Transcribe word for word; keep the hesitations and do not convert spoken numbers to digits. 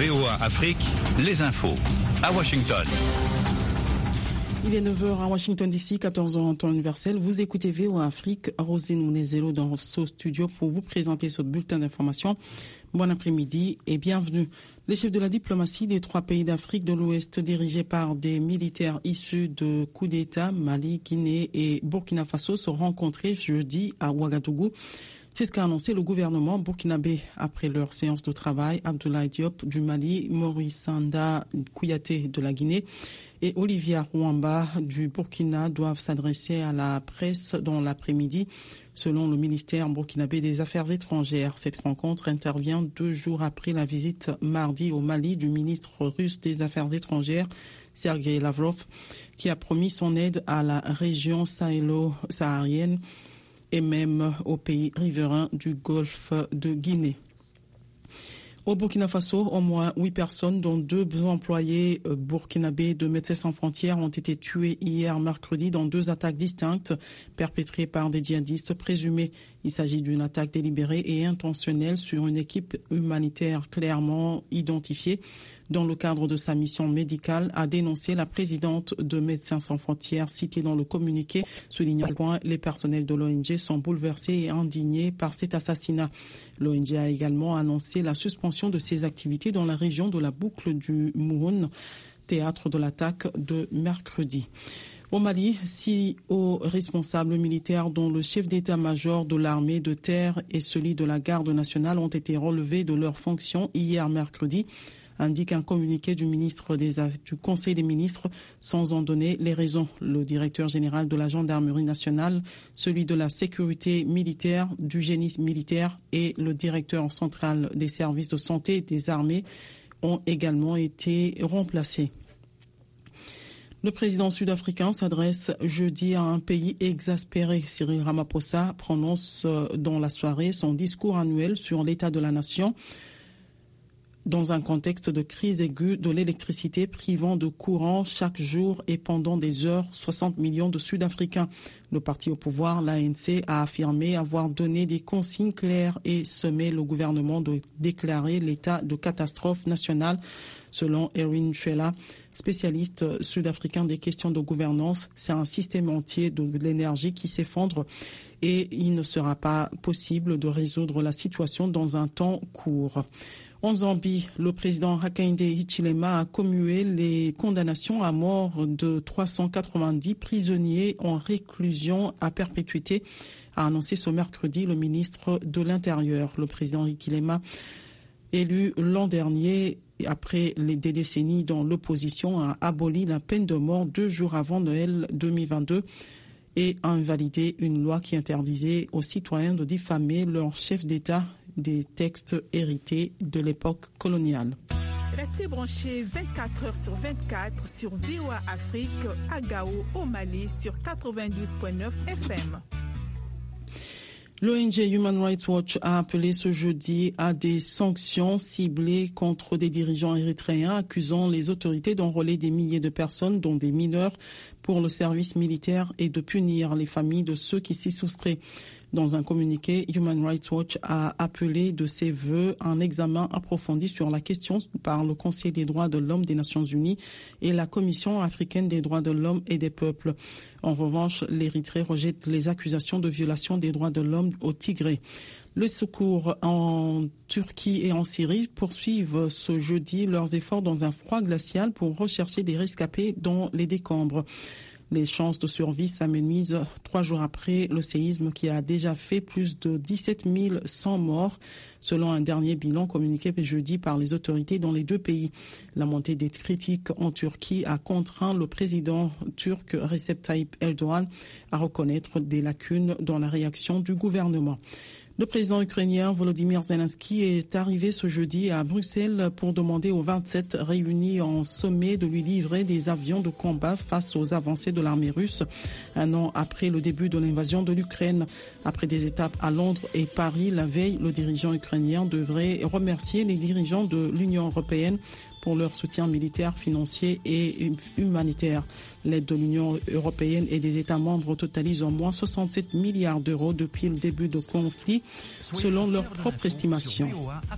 V O A Afrique, les infos. À Washington. Il est neuf heures à Washington D C, quatorze heures en temps universel. Vous écoutez V O A Afrique, Rosine Mounezelo dans ce studio pour vous présenter ce bulletin d'information. Bon après-midi et bienvenue. Les chefs de la diplomatie des trois pays d'Afrique de l'Ouest dirigés par des militaires issus de coups d'État, Mali, Guinée et Burkina Faso se rencontrés jeudi à Ouagadougou. C'est ce qu'a annoncé le gouvernement burkinabé après leur séance de travail. Abdoulaye Diop du Mali, Maurice Sanda Kouyaté de la Guinée et Olivia Rwamba du Burkina doivent s'adresser à la presse dans l'après-midi, selon le ministère burkinabé des Affaires étrangères. Cette rencontre intervient deux jours après la visite mardi au Mali du ministre russe des Affaires étrangères, Sergei Lavrov, qui a promis son aide à la région sahélo-saharienne et même aux pays riverains du golfe de Guinée. Au Burkina Faso, au moins huit personnes, dont deux employés burkinabés de Médecins sans frontières, ont été tués hier mercredi dans deux attaques distinctes perpétrées par des djihadistes présumés. Il s'agit d'une attaque délibérée et intentionnelle sur une équipe humanitaire clairement identifiée. Dans le cadre de sa mission médicale, a dénoncé la présidente de Médecins sans frontières citée dans le communiqué, soulignant à quel point les personnels de l'O N G sont bouleversés et indignés par cet assassinat. L'O N G a également annoncé la suspension de ses activités dans la région de la boucle du Mouhoun, théâtre de l'attaque de mercredi. Au Mali, six hauts responsables militaires dont le chef d'état-major de l'armée de terre et celui de la garde nationale ont été relevés de leurs fonctions hier mercredi, indique un communiqué du ministre des, du Conseil des ministres sans en donner les raisons. Le directeur général de la gendarmerie nationale, celui de la sécurité militaire, du génie militaire et le directeur central des services de santé des armées ont également été remplacés. Le président sud-africain s'adresse jeudi à un pays exaspéré. Cyril Ramaphosa prononce dans la soirée son discours annuel sur l'état de la nation, dans un contexte de crise aiguë de l'électricité privant de courant chaque jour et pendant des heures soixante millions de Sud-Africains. Le parti au pouvoir, l'A N C, a affirmé avoir donné des consignes claires et sommé le gouvernement de déclarer l'état de catastrophe nationale. Selon Erin Chwela, spécialiste sud-africain des questions de gouvernance, c'est un système entier de l'énergie qui s'effondre et il ne sera pas possible de résoudre la situation dans un temps court. En Zambie, le président Hakainde Hichilema a commué les condamnations à mort de trois cent quatre-vingt-dix prisonniers en réclusion à perpétuité, a annoncé ce mercredi le ministre de l'Intérieur. Le président Hichilema, élu l'an dernier, après les des décennies dont l'opposition a aboli la peine de mort deux jours avant Noël deux mille vingt-deux et a invalidé une loi qui interdisait aux citoyens de diffamer leur chef d'État, des textes hérités de l'époque coloniale. Restez branchés vingt-quatre heures sur vingt-quatre sur V O A Afrique à Gao au Mali sur quatre-vingt-douze virgule neuf F M. L'O N G Human Rights Watch a appelé ce jeudi à des sanctions ciblées contre des dirigeants érythréens accusant les autorités d'enrôler des milliers de personnes, dont des mineurs, pour le service militaire et de punir les familles de ceux qui s'y soustraient. Dans un communiqué, Human Rights Watch a appelé de ses vœux un examen approfondi sur la question par le Conseil des droits de l'homme des Nations Unies et la Commission africaine des droits de l'homme et des peuples. En revanche, l'Érythrée rejette les accusations de violation des droits de l'homme au Tigré. Le secours en Turquie et en Syrie poursuivent ce jeudi leurs efforts dans un froid glacial pour rechercher des rescapés dans les décombres. Les chances de survie s'amenuisent trois jours après le séisme qui a déjà fait plus de dix-sept mille cent morts, selon un dernier bilan communiqué jeudi par les autorités dans les deux pays. La montée des critiques en Turquie a contraint le président turc Recep Tayyip Erdogan à reconnaître des lacunes dans la réaction du gouvernement. Le président ukrainien Volodymyr Zelensky est arrivé ce jeudi à Bruxelles pour demander aux vingt-sept réunis en sommet de lui livrer des avions de combat face aux avancées de l'armée russe, un an après le début de l'invasion de l'Ukraine. Après des étapes à Londres et Paris, la veille, le dirigeant ukrainien devrait remercier les dirigeants de l'Union européenne pour leur soutien militaire, financier et humanitaire. L'aide de l'Union européenne et des États membres totalise au moins soixante-sept milliards d'euros depuis le début du conflit, selon leur propre estimation.